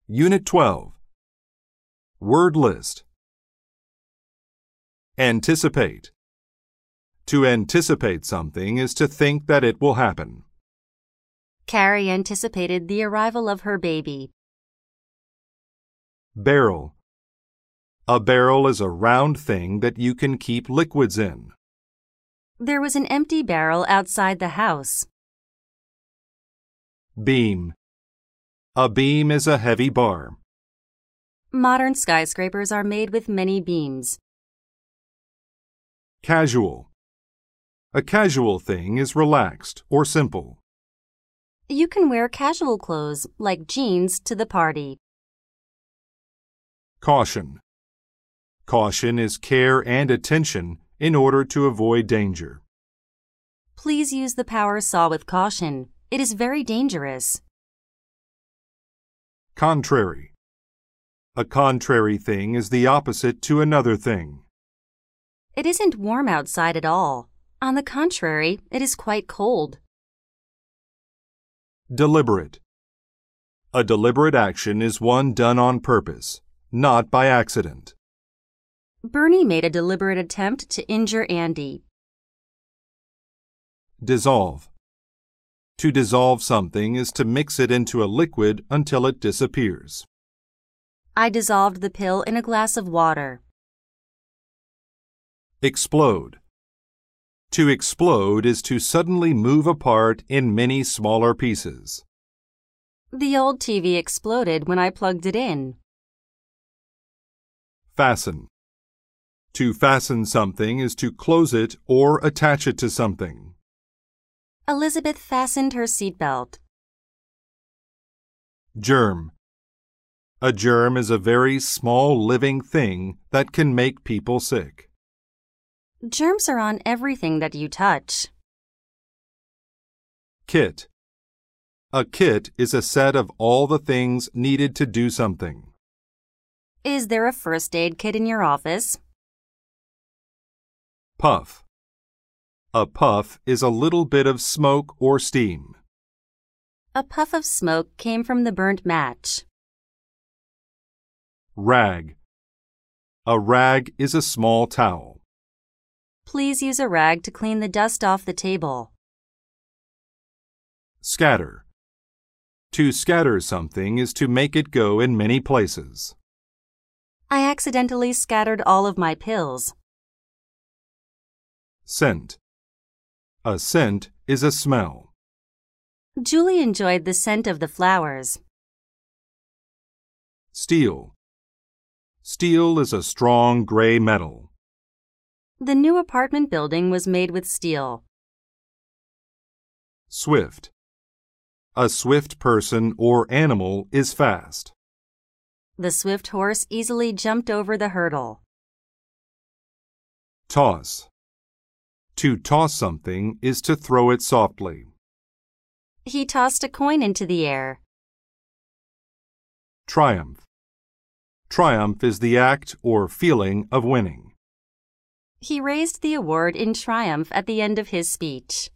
Unit 12. Word list. Anticipate. To anticipate something is to think that it will happen. Carrie anticipated the arrival of her baby. Barrel. A barrel is a round thing that you can keep liquids in. There was an empty barrel outside the house. Beam. A beam is a heavy bar. Modern skyscrapers are made with many beams. Casual. A casual thing is relaxed or simple. You can wear casual clothes, like jeans, to the party. Caution. Caution is care and attention in order to avoid danger. Please use the power saw with caution. It is very dangerous. Contrary. A contrary thing is the opposite to another thing. It isn't warm outside at all. On the contrary, it is quite cold. Deliberate. A deliberate action is one done on purpose, not by accident. Bernie made a deliberate attempt to injure Andy. Dissolve. To dissolve something is to mix it into a liquid until it disappears. I dissolved the pill in a glass of water. Explode. To explode is to suddenly move apart in many smaller pieces. The old TV exploded when I plugged it in. Fasten. To fasten something is to close it or attach it to something. Elizabeth fastened her seatbelt. Germ. A germ is a very small living thing that can make people sick. Germs are on everything that you touch. Kit. A kit is a set of all the things needed to do something. Is there a first aid kit in your office? Puff. A puff is a little bit of smoke or steam. A puff of smoke came from the burnt match. Rag. A rag is a small towel. Please use a rag to clean the dust off the table. Scatter. To scatter something is to make it go in many places. I accidentally scattered all of my pills. Scent. A scent is a smell. Julie enjoyed the scent of the flowers. Steel. Steel is a strong gray metal. The new apartment building was made with steel. Swift. A swift person or animal is fast. The swift horse easily jumped over the hurdle. Toss. To toss something is to throw it softly. He tossed a coin into the air. Triumph. Triumph is the act or feeling of winning. He raised the award in triumph at the end of his speech.